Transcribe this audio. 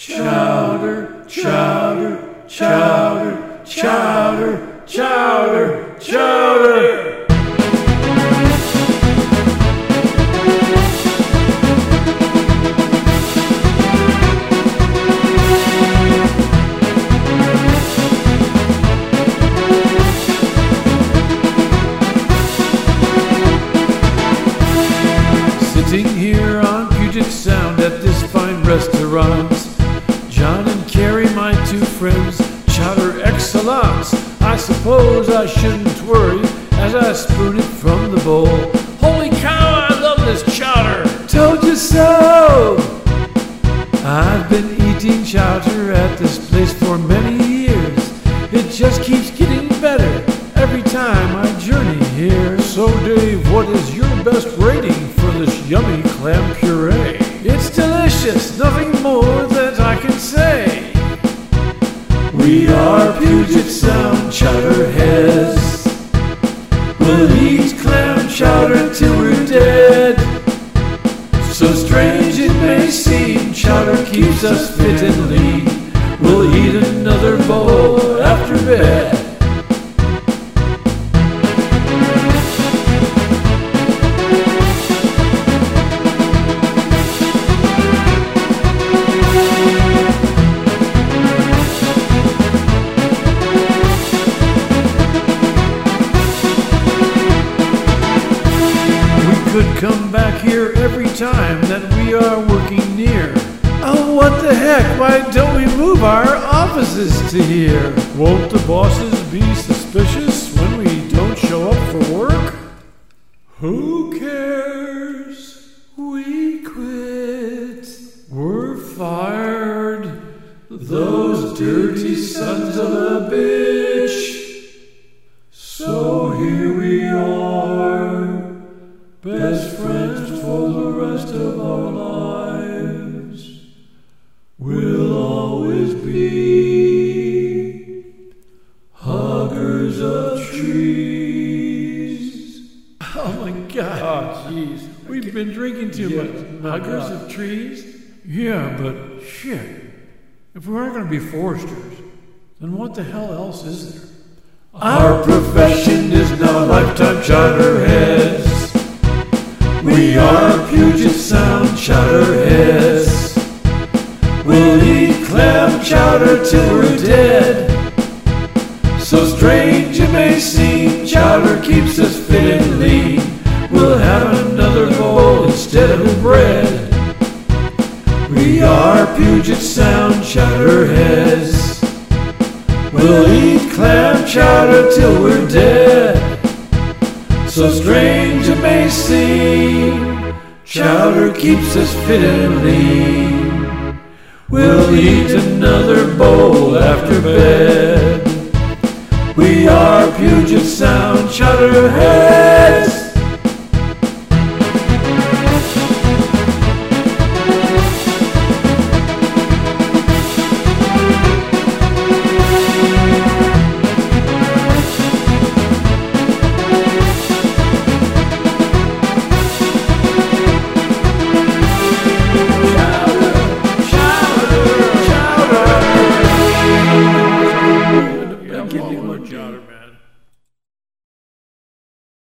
Chowder, chowder, chowder, chowder, chowder, chowder. Sitting here on Puget Sound at this fine restaurant, John and Carrie, my two friends, chowder excellence. I suppose I shouldn't worry as I spoon it from the bowl. Holy cow, I love this chowder! Told you so! I've been eating chowder at this place for many years. It just keeps getting better every time I journey here. So Dave, what is your best rating for this yummy clam puree? It's delicious, nothing more that I can say. We are Puget Sound chowder heads. We'll eat clam chowder till we're dead. So strange it may seem, chowder keeps us fit and lean. We'll eat another bowl after bed. Could come back here every time that we are working near. Oh, what the heck? Why don't we move our offices to here? Won't the bosses be suspicious when we don't show up for work? Who cares? We quit. We're fired. Those dirty sons of a bitch. So here we are, best friends for the rest of our lives. We'll always be huggers of trees. Oh my God. Oh jeez. We've been drinking too much. Huggers of trees? Yeah, but shit. If we aren't going to be foresters, then what the hell else is there? Our profession is now lifetime chowder heads. We are Puget Sound chowder heads. We'll eat clam chowder till we're dead. So strange it may seem, chowder keeps us fit and lean. We'll have another bowl instead of bread. We are Puget Sound chowder heads. We'll eat clam chowder till we're dead. So strange it may seem, chowder keeps us fit and lean. We'll eat another bowl after bed. We are Puget Sound chowder heads.